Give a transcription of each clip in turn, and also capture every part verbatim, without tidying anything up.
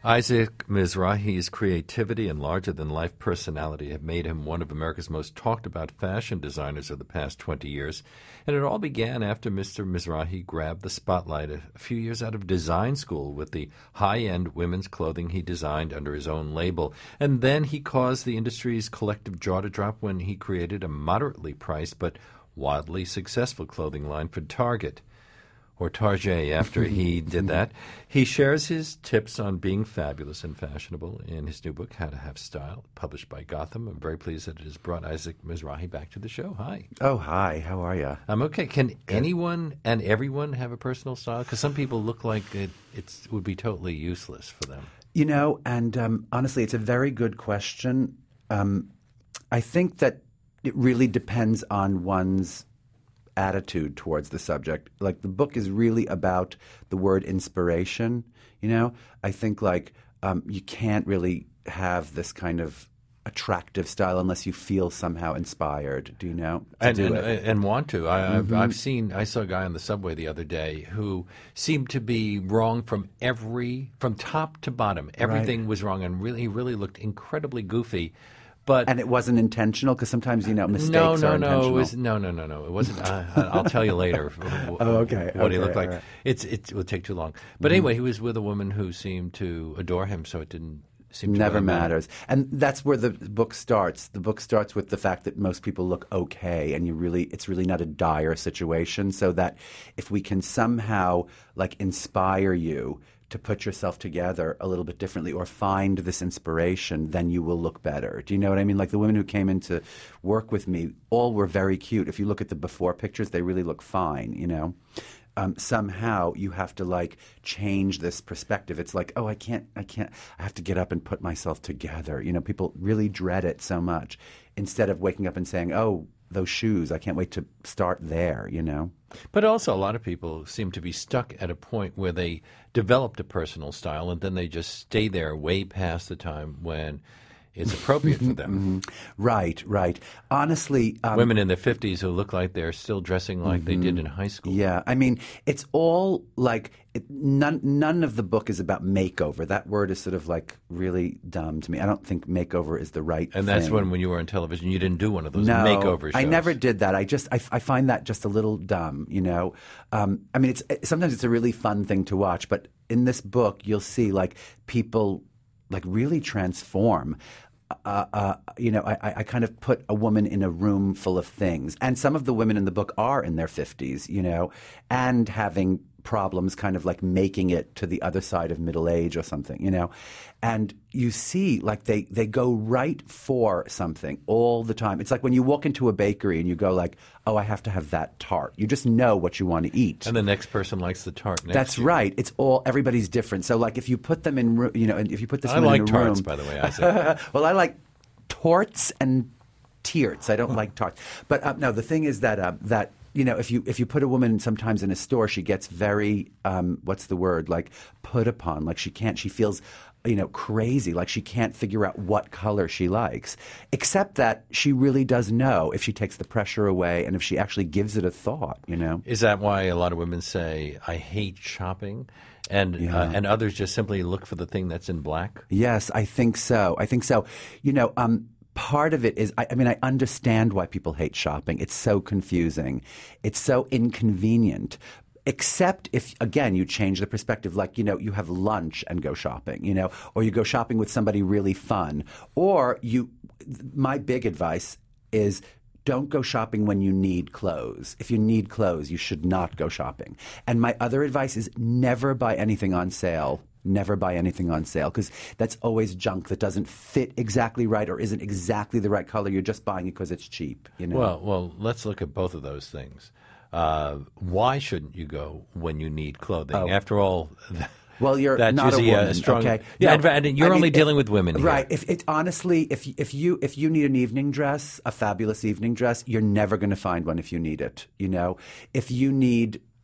Isaac Mizrahi's creativity and larger-than-life personality have made him one of America's most talked-about fashion designers of the past twenty years. And it all began after Mister Mizrahi grabbed the spotlight a, a few years out of design school with the high-end women's clothing he designed under his own label. And then he caused the industry's collective jaw to drop when he created a moderately priced but wildly successful clothing line for Target. Or Target, after he did that. He shares his tips on being fabulous and fashionable in his new book, How to Have Style, published by Gotham. I'm very pleased that it has brought Isaac Mizrahi back to the show. Hi. Oh, hi. How are you? I'm okay. Can anyone and everyone have a personal style? Because some people look like it it's, it would be totally useless for them. You know, and um, honestly, it's a very good question. Um, I think that it really depends on one's attitude towards the subject. Like, the book is really about the word inspiration. You know, I think like um, you can't really have this kind of attractive style unless you feel somehow inspired. Do you know? To And, do and, it. and want to. I, I've, Mm-hmm. I've seen. I saw a guy on the subway the other day who seemed to be wrong from every, from top to bottom. Everything Right. was wrong, and really, he really looked incredibly goofy. But And it wasn't intentional because sometimes, you know, mistakes no, are no, intentional. no, it was no, no, no, no. It wasn't. Uh, I'll tell you later. Oh, okay, What he okay, looked like. all right. It's it would take too long. But anyway, he was with a woman who seemed to adore him, so it didn't seem to Never really matter. matters. And that's where the book starts. The book starts with the fact that most people look okay, and you really it's really not a dire situation, so that if we can somehow like inspire you to put yourself together a little bit differently or find this inspiration, then you will look better. Do you know what I mean? Like, the women who came in to work with me all were very cute. If you look at the before pictures, they really look fine, you know? Um, somehow you have to like change this perspective. It's like, oh, I can't, I can't, I have to get up and put myself together. You know, people really dread it so much instead of waking up and saying, oh, those shoes, I can't wait to start there, you know? But also, a lot of people seem to be stuck at a point where they developed a personal style, and then they just stay there way past the time when it's appropriate for them. Right, right. Honestly, um, Women in their fifties who look like they're still dressing like they did in high school. yeah, I mean, it's all like it, none. None of the book is about makeover. That word is sort of like really dumb to me. I don't think makeover is the right. And that's thing. when, when you were on television, you didn't do one of those no, makeover shows. I never did that. I just I, I find that just a little dumb. You know, um, I mean, it's sometimes it's a really fun thing to watch, but in this book, you'll see like people like really transform. Uh, uh, you know, I, I kind of put a woman in a room full of things. And some of the women in the book are in their fifties, you know, and having problems kind of like making it to the other side of middle age or something, you know. And you see, like, they, they go right for something all the time. It's like when you walk into a bakery and you go like, oh, I have to have that tart. You just know what you want to eat. And the next person likes the tart next That's to you. right. It's all, everybody's different. So like if you put them in, ro- you know, if you put this I woman like in a tarts, room. by the way, Isaac. Well, I like torts and tearts. I don't like tarts. But uh, no, the thing is that uh, that you know, if you if you put a woman sometimes in a store, she gets very um, what's the word, like put upon. Like she can't. She feels, you know, crazy. Like she can't figure out what color she likes. Except that she really does know if she takes the pressure away and if she actually gives it a thought. You know. Is that why a lot of women say, I hate shopping? And Yeah. uh, and others just simply look for the thing that's in black? Yes, I think so. I think so. You know, um, part of it is, I, I mean, I understand why people hate shopping. It's so confusing. It's so inconvenient. Except if, again, you change the perspective. Like, you know, you have lunch and go shopping, you know, or you go shopping with somebody really fun. Or you, my big advice is, don't go shopping when you need clothes. If you need clothes, you should not go shopping. And my other advice is never buy anything on sale. Never buy anything on sale, because that's always junk that doesn't fit exactly right or isn't exactly the right color. You're just buying it because it's cheap. You know? Well, well, let's look at both of those things. Uh, why shouldn't you go when you need clothing? Oh. After all, Well, you're that's not a usually woman, strong. okay? Yeah, No, and, and you're I mean, only if- dealing with women here. Right. If it honestly, if if you if you need an evening dress, a fabulous evening dress, you're never going to find one if you need it. You know, if you need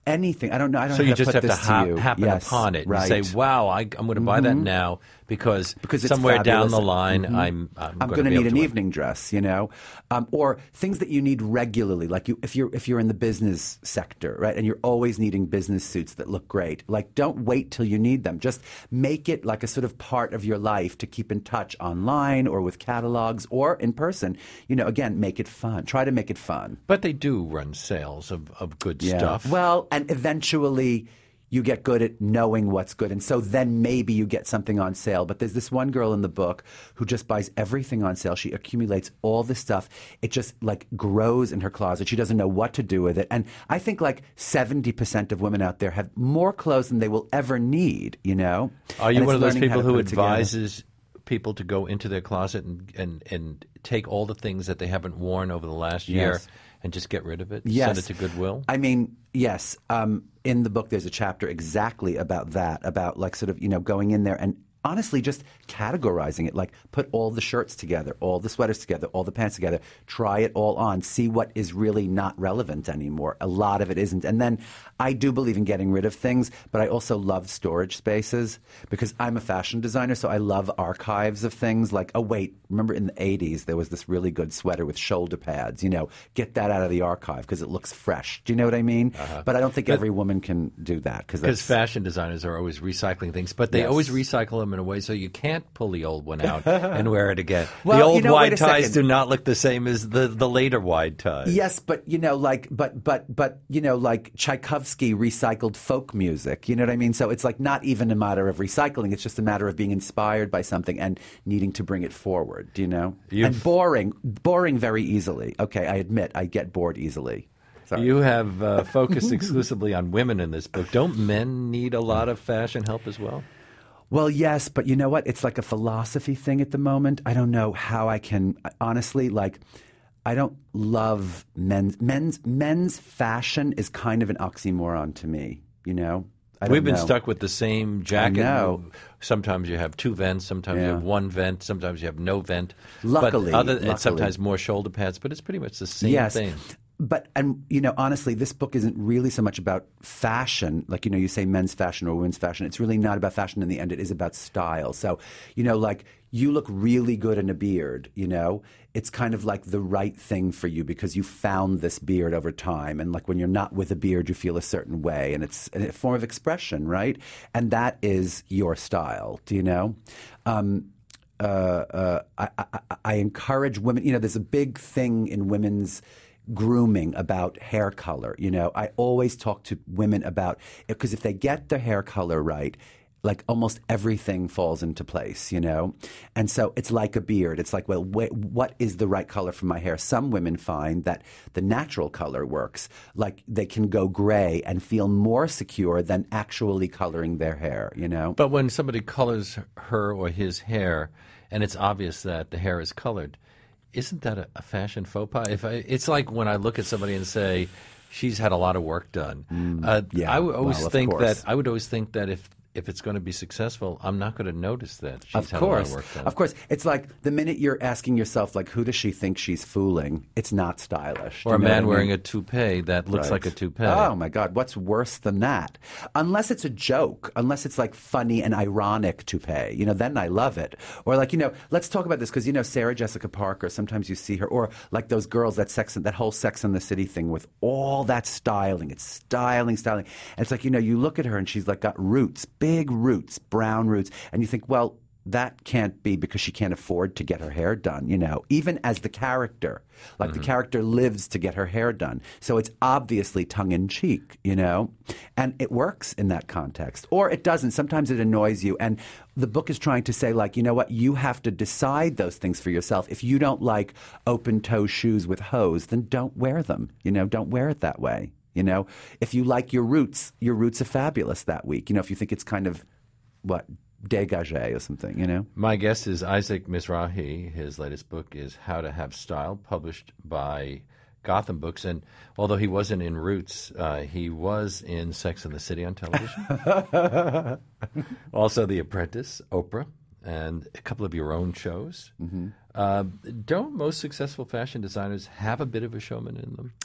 anything. I don't know. I don't So know you how to just put have to this ha- you. happen Yes, upon it right. and say, wow, I, I'm going to buy that now because, Because it's somewhere down fabulous. the line Mhm. I'm, I'm, I'm going to need be able an to evening dress, you know, um, or things that you need regularly. Like you, if you're if you're in the business sector, right, and you're always needing business suits that look great. Like, don't wait till you need them. Just make it like a sort of part of your life to keep in touch online or with catalogs or in person. You know, again, make it fun. Try to make it fun. But they do run sales of, of good Yeah. stuff. Well, and eventually you get good at knowing what's good. And so then maybe you get something on sale. But there's this one girl in the book who just buys everything on sale. She accumulates all this stuff. It just like grows in her closet. She doesn't know what to do with it. And I think like seventy percent of women out there have more clothes than they will ever need, you know? Are you And one it's of those learning how people to who put it together. advises people to go into their closet and, and, and take all the things that they haven't worn over the last year Yes. and just get rid of it? Yes. Send it to Goodwill? I mean, yes. Um, in the book, there's a chapter exactly about that, about like sort of, you know, going in there and honestly just categorizing it, like put all the shirts together, all the sweaters together, all the pants together, try it all on, see what is really not relevant anymore. A lot of it isn't. And then I do believe in getting rid of things, but I also love storage spaces because I'm a fashion designer, so I love archives of things like, oh, wait, remember in the eighties there was this really good sweater with shoulder pads, you know, get that out of the archive because it looks fresh. Do you know what I mean? Uh-huh. But I don't think but, every woman can do that. Because fashion designers are always recycling things, but they yes. always recycle them in a way so you can't pull the old one out and wear it again. Well, the old you know, wide wait a ties second. do not look the same as the, the later wide ties. Yes, but you know, like, but but but you know, like Tchaikovsky recycled folk music. You know what I mean? So it's like not even a matter of recycling; it's just a matter of being inspired by something and needing to bring it forward. Do you know? You've, and boring, boring very easily. Okay, I admit I get bored easily. Sorry. You have uh, focused exclusively on women in this book. Don't men need a lot of fashion help as well? Well, yes, but you know what? It's like a philosophy thing at the moment. I don't know how I can honestly like. I don't love men's men's men's fashion is kind of an oxymoron to me. You know, I don't we've been know. stuck with the same jacket. I know. Sometimes you have two vents. Sometimes Yeah. you have one vent. Sometimes you have no vent. Luckily, but other, luckily. and sometimes more shoulder pads. But it's pretty much the same yes. thing. But, and, you know, honestly, this book isn't really so much about fashion. Like, you know, you say men's fashion or women's fashion. It's really not about fashion in the end. It is about style. So, you know, like, you look really good in a beard, you know? It's kind of like the right thing for you because you found this beard over time. And, like, when you're not with a beard, you feel a certain way. And it's a form of expression, right? And that is your style, do you know? Um, uh, uh, I, I, I encourage women, you know, there's a big thing in women's grooming about hair color. You know, I always talk to women about because if they get their hair color right, like almost everything falls into place, you know? And so it's like a beard. It's like, well, wh- what is the right color for my hair? Some women find that the natural color works. Like they can go gray and feel more secure than actually coloring their hair, you know? But when somebody colors her or his hair and it's obvious that the hair is colored, isn't that a, a fashion faux pas? If I, it's like when I look at somebody and say, she's had a lot of work done. Mm, uh, yeah, I would always well, of think course. that I would always think that if if it's going to be successful, I'm not going to notice that she's Of had course, a lot of work done. of course. It's like the minute you're asking yourself, like, who does she think she's fooling? It's not stylish. Do Or a you know man what I wearing mean? a toupee that looks Right. like a toupee. Oh my God, what's worse than that? Unless it's a joke, unless it's like funny and ironic toupee, you know, then I love it. Or like, you know, let's talk about this because, you know, Sarah Jessica Parker, sometimes you see her, or like those girls, that sex, that whole Sex and the City thing with all that styling. It's styling, styling. And it's like, you know, you look at her and she's like got roots, big roots, brown roots, and you think, well, that can't be because she can't afford to get her hair done, you know, even as the character. Like mm-hmm. the character lives to get her hair done. So it's obviously tongue-in-cheek, you know, and it works in that context. Or it doesn't. Sometimes it annoys you. And the book is trying to say, like, you know what, you have to decide those things for yourself. If you don't like open-toe shoes with hose, then don't wear them. You know, don't wear it that way. You know, if you like your roots, your roots are fabulous that week. You know, if you think it's kind of, what, dégagé or something, you know? My guest is Isaac Mizrahi. His latest book is How to Have Style, published by Gotham Books. And although he wasn't in Roots, uh, he was in Sex and the City on television. Also The Apprentice, Oprah, and a couple of your own shows. Mm-hmm. Uh, don't most successful fashion designers have a bit of a showman in them?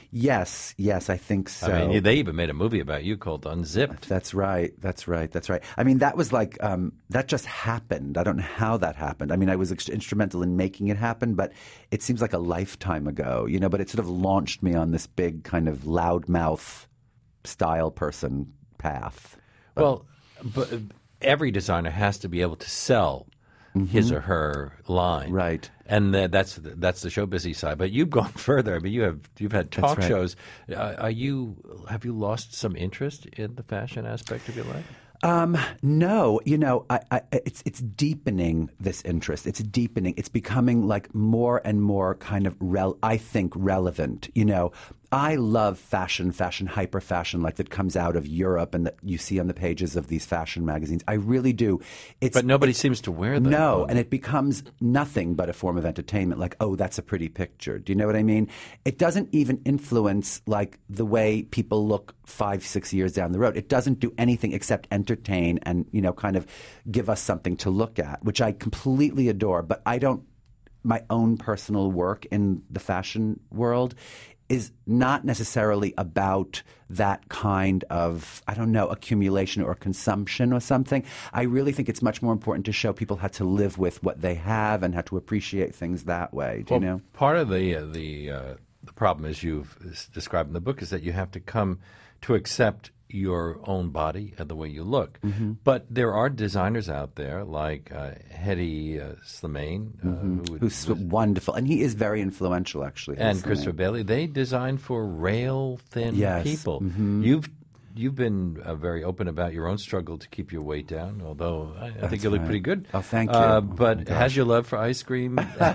Yes, yes, I think so. I mean, they even made a movie about you called Unzipped. That's right. That's right. That's right. I mean, that was like, um, that just happened. I don't know how that happened. I mean, I was ex- instrumental in making it happen, but it seems like a lifetime ago, you know, but it sort of launched me on this big kind of loudmouth style person path. But, well, but every designer has to be able to sell mm-hmm. his or her line. Right. And uh, that's that's the show busy side. But you've gone further. I mean, you have you've had talk right. shows. Uh, are you have you lost some interest in the fashion aspect of your life? Um, no, you know, I, I, it's it's deepening this interest. It's deepening. It's becoming like more and more kind of rel- I think relevant. You know, I love fashion, fashion, hyper fashion, like that comes out of Europe and that you see on the pages of these fashion magazines. I really do. It's, but nobody it, seems to wear them. No, and it becomes nothing but a form of entertainment. Like, oh, that's a pretty picture. Do you know what I mean? It doesn't even influence like the way people look five, six years down the road. It doesn't do anything except entertain and, you know, kind of give us something to look at, which I completely adore. But I don't. My own personal work in the fashion world is not necessarily about that kind of, I don't know, accumulation or consumption or something. I really think it's much more important to show people how to live with what they have and how to appreciate things that way. Do well, you know? Part of the uh, the uh, the problem, as you've described in the book, is that you have to come to accept your own body and the way you look. Mm-hmm. But there are designers out there like uh, Hedi uh, Slimane, uh, mm-hmm. who who's was, wonderful. And he is very influential, actually. And Christopher Bailey. They design for rail-thin yes. people. Mm-hmm. You've You've been uh, very open about your own struggle to keep your weight down, although I, I think you look right. pretty good. Oh, thank you. Uh, oh, but has your love for ice cream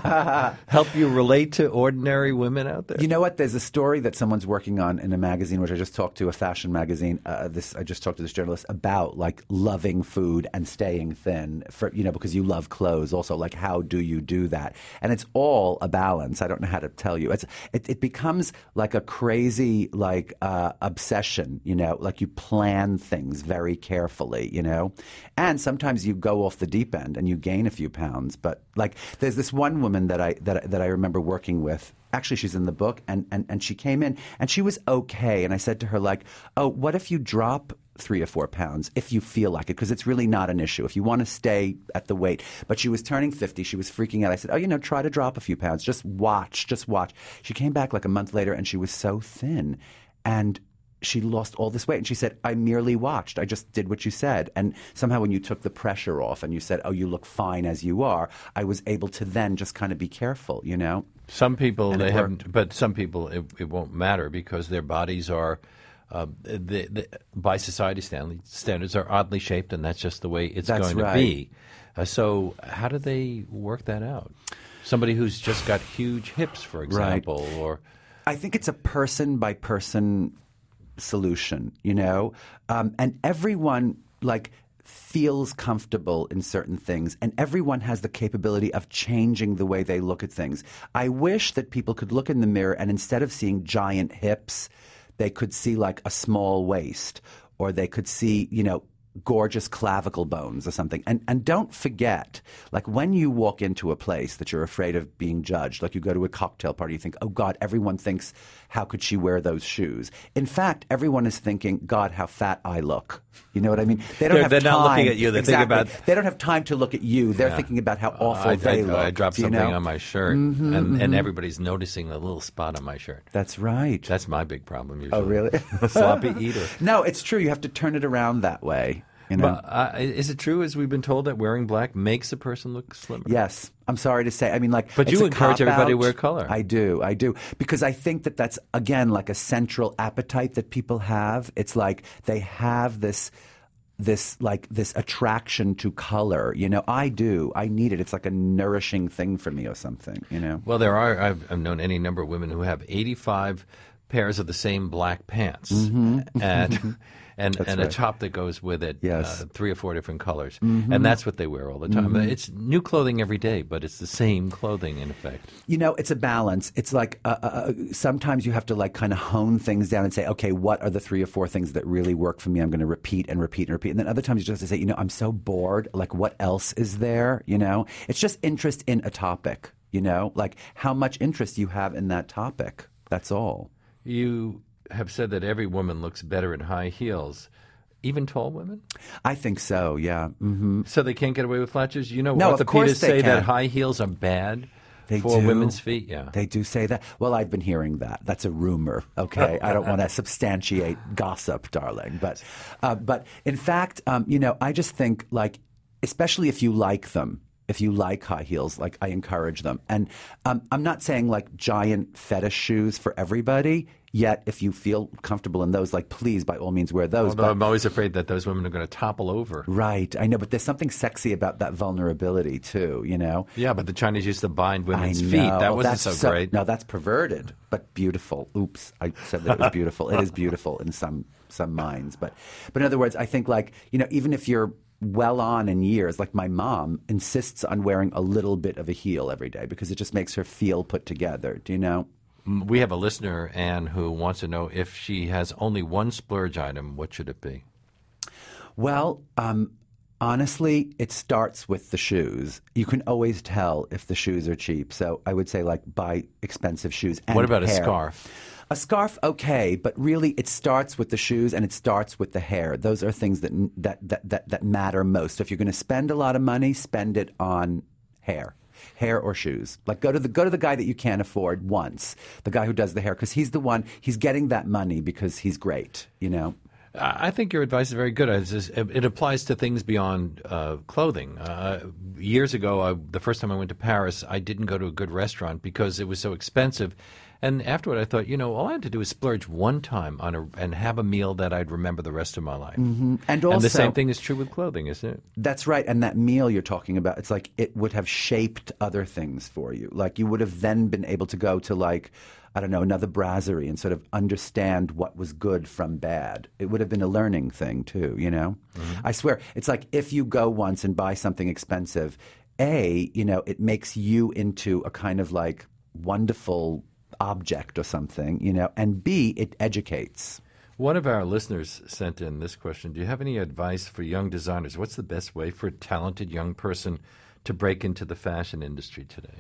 help you relate to ordinary women out there? You know what? There's a story that someone's working on in a magazine, which I just talked to, a fashion magazine. Uh, this I just talked to this journalist about, like loving food and staying thin. For you know, because you love clothes, also. Like, how do you do that? And it's all a balance. I don't know how to tell you. It's it, it becomes like a crazy like uh, obsession. You know, like you plan things very carefully, you know? And sometimes you go off the deep end and you gain a few pounds. But like there's this one woman that I that, I- that I remember working with. Actually, she's in the book, and, and, and she came in and she was okay. And I said to her, like, oh, what if you drop three or four pounds if you feel like it? Because it's really not an issue if you want to stay at the weight. But she was turning fifty. She was freaking out. I said, oh, you know, try to drop a few pounds. Just watch. Just watch. She came back like a month later and she was so thin. And she lost all this weight. And she said, I merely watched. I just did what you said. And somehow when you took the pressure off and you said, oh, you look fine as you are, I was able to then just kind of be careful, you know? Some people, and they haven't, but some people, it, it won't matter because their bodies are, uh, the, the, by society standards, are oddly shaped, and that's just the way it's that's going right. to be. Uh, so how do they work that out? Somebody who's just got huge hips, for example, right. or... I think it's a person-by-person solution, you know, um, and everyone like feels comfortable in certain things, and everyone has the capability of changing the way they look at things. I wish that people could look in the mirror and instead of seeing giant hips, they could see like a small waist, or they could see, you know, gorgeous clavicle bones or something. And and don't forget, like when you walk into a place that you're afraid of being judged, like you go to a cocktail party, you think, oh God, everyone thinks, how could she wear those shoes? In fact, everyone is thinking, God, how fat I look. You know what I mean? They don't they're, have they're time. not looking at you. They're exactly. thinking about... They don't have time to look at you. They're Yeah. thinking about how Uh, awful I, they I, look. I dropped you something know? on my shirt, mm-hmm, and, mm-hmm. and everybody's noticing the little spot on my shirt. That's right. That's my big problem usually. Oh, really? Sloppy eater. No, it's true. You have to turn it around that way. You know? But uh, is it true, as we've been told, that wearing black makes a person look slimmer? Yes. I'm sorry to say. I mean, like, But it's you a encourage everybody to cop-out. wear color. I do. I do. Because I think that that's, again, like a central appetite that people have. It's like they have this, this, like, this attraction to color. You know, I do. I need it. It's like a nourishing thing for me or something, you know? Well, there are, I've, I've known any number of women who have eighty-five pairs of the same black pants. Mm-hmm. And... And, and right. a top that goes with it, Yes. uh, three or four different colors. Mm-hmm. And that's what they wear all the time. Mm-hmm. It's new clothing every day, but it's the same clothing in effect. You know, it's a balance. It's like uh, uh, sometimes you have to like kind of hone things down and say, okay, what are the three or four things that really work for me? I'm going to repeat and repeat and repeat. And then other times you just have to say, you know, I'm so bored. Like, what else is there? You know, it's just interest in a topic, you know, like how much interest you have in that topic. That's all. You have said that every woman looks better in high heels. Even tall women? I think so, yeah. Mm-hmm. So they can't get away with flat shoes? You know, No, of orthopedists course they say can. that high heels are bad They for do. women's feet. Yeah. They do say that. Well, I've been hearing that. That's a rumor. Okay, I don't want to substantiate gossip, darling. But, uh, but in fact, um, you know, I just think like, especially if you like them, if you like high heels, like I encourage them. And um, I'm not saying like giant fetish shoes for everybody. Yet, if you feel comfortable in those, like please, by all means, wear those. Although but, I'm always afraid that those women are going to topple over. Right, I know, but there's something sexy about that vulnerability too. You know. Yeah, but the Chinese used to bind women's I know. feet. That wasn't That's so, great. No, that's perverted, but beautiful. Oops, I said that it was beautiful. It is beautiful in some some minds, but but in other words, I think like you know, even if you're well on in years, like my mom insists on wearing a little bit of a heel every day because it just makes her feel put together. Do you know? We have a listener, Anne, who wants to know if she has only one splurge item, what should it be? Well, um, honestly, it starts with the shoes. You can always tell if the shoes are cheap. So I would say, like, buy expensive shoes. And What about a hair. scarf? A scarf, okay, but really it starts with the shoes and it starts with the hair. Those are things that that that that, that matter most. So if you're going to spend a lot of money, spend it on hair. Hair or shoes. Like go to the go to the guy that you can't afford once, the guy who does the hair, because he's the one, he's getting that money because he's great, you know? I think your advice is very good. It's just, it applies to things beyond uh, clothing. Uh, years ago, I, the first time I went to Paris, I didn't go to a good restaurant because it was so expensive. And afterward, I thought, you know, all I had to do is splurge one time on a, and have a meal that I'd remember the rest of my life. Mm-hmm. And also, and the same thing is true with clothing, isn't it? That's right. And that meal you're talking about, it's like it would have shaped other things for you. Like you would have then been able to go to like, I don't know, another brasserie and sort of understand what was good from bad. It would have been a learning thing too, you know? Mm-hmm. I swear, it's like if you go once and buy something expensive, A, you know, it makes you into a kind of like wonderful object or something, you know, and B, it educates. One of our listeners sent in this question. Do you have any advice for young designers? What's the best way for a talented young person to break into the fashion industry today?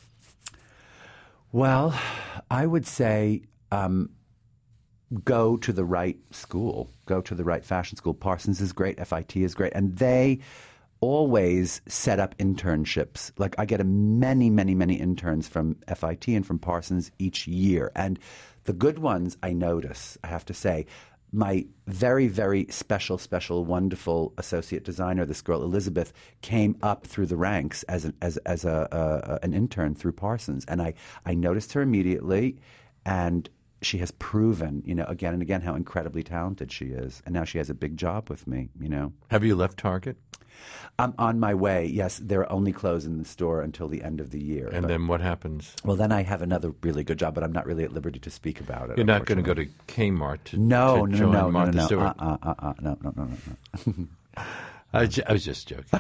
Well, I would say um, go to the right school. Go to the right fashion school. Parsons is great. F I T is great. And they always set up internships. Like I get a many, many, many interns from F I T and from Parsons each year. And the good ones I notice, I have to say. My very, very special, special, wonderful associate designer, this girl Elizabeth, came up through the ranks as an as as a, a an intern through Parsons, and I I noticed her immediately, and she has proven, you know, again and again how incredibly talented she is, and now she has a big job with me, you know. Have you left Target? I'm on my way. Yes, they're only closing the store until the end of the year. And but, then what happens? Well, then I have another really good job, but I'm not really at liberty to speak about it. You're not going to go to Kmart to, no, to no, join no, no, Martha no, no, Stewart? uh, uh, uh, no, no, no, no, no. I, was ju- I was just joking.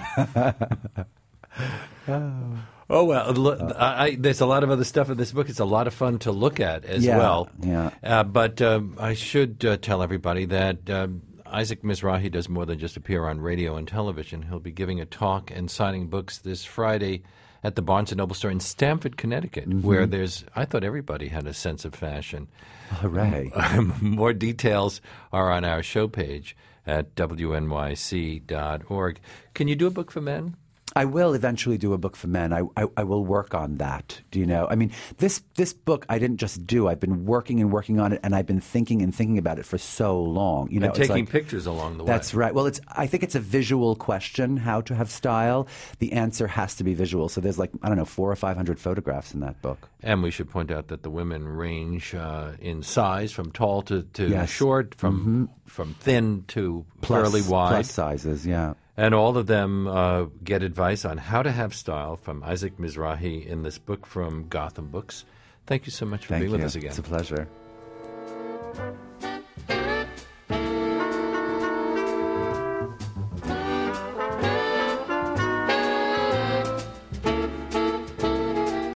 Oh, well, look, I, I, there's a lot of other stuff in this book. It's a lot of fun to look at as Yeah, well. yeah. Uh, but um, I should uh, tell everybody that um, Isaac Mizrahi does more than just appear on radio and television. He'll be giving a talk and signing books this Friday at the Barnes and Noble store in Stamford, Connecticut, mm-hmm. where there's, I thought everybody had a sense of fashion. Hooray. Um, more details are on our show page at W N Y C dot org. Can you do a book for men? I will eventually do a book for men. I, I, I will work on that. Do you know? I mean, this this book I didn't just do. I've been working and working on it, and I've been thinking and thinking about it for so long. You know, and it's taking like, pictures along the way. That's right. Well, it's. I think it's a visual question. How to have style? The answer has to be visual. So there's like I don't know four or five hundred photographs in that book. And we should point out that the women range uh, in size from tall to, to Yes. short, from mm-hmm. from thin to Plus, fairly wide. plus sizes. Yeah. And all of them uh, get advice on how to have style from Isaac Mizrahi in this book from Gotham Books. Thank you so much for Thank being you. with us again. It's a pleasure.